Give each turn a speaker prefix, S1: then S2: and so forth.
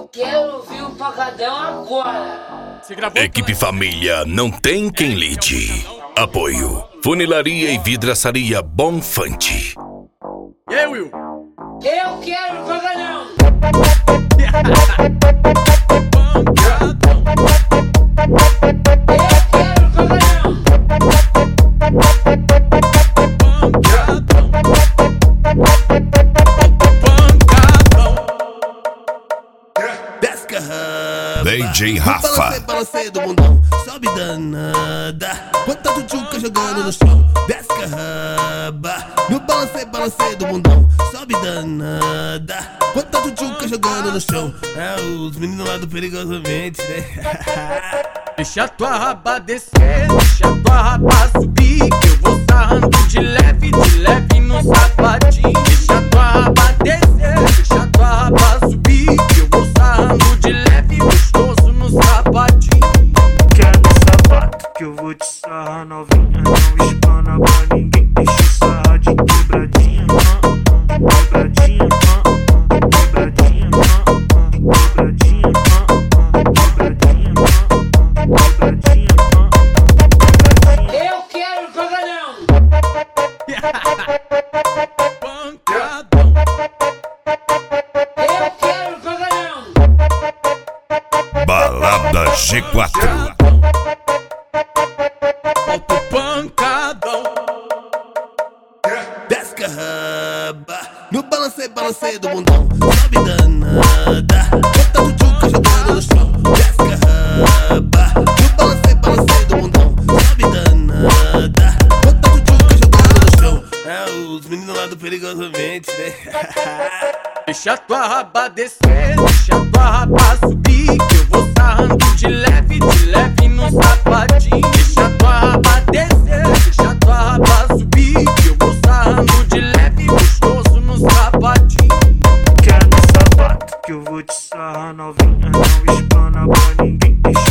S1: quero ouvir o Pancadão agora.
S2: Equipe Família, não tem quem lide. Apoio: Funilaria e Vidraçaria Bonfante.
S3: E aí, Will?
S1: Eu quero o Pancadão.
S2: DJ Rafa.
S4: Balancei do mundão, sobe danada. Quanta tchutchuca jogando no chão, desce carraba. No balancei do mundão, sobe danada. Quanta tchutchuca jogando no chão. É os meninos lá do Perigosamente, né?
S3: Deixa tua raba descer, deixa tua raba subir, que eu vou sarrando de leve no sapatinho. Deixa tua raba descer, deixa tua raba subir, que eu vou sarrando de leve gostoso no sapatinho.
S5: Quer no sapato que eu vou te sarrar novinha, não espana pra ninguém, deixa eu sarrar de quebradinha, quebradinha, quebradinha, quebradinha, quebradinha, quebradinha.
S1: Eu quero o Pancadão.
S3: Pancadão.
S1: Eu quero o Pancadão.
S2: Balada G4.
S3: Solta o pancadão.
S4: Desce carraba. No balancei do mundão, sobe danada. Quanta tchutchuca jogando no chão, desce carraba. No balancei do mundão, sobe danada. Quanta tchutchuca jogando no chão. É os meninos lá do Perigosamente, né?
S3: Deixa tua raba descer, deixa tua raba subir, que eu vou sarrando de leve no sapatinho. Deixa tua raba descer, deixa tua raba subir, que eu vou sarrando de leve gostoso no sapatinho.
S5: Quer no sapato que eu vou te sarrar novinha, não espana pra ninguém, deixa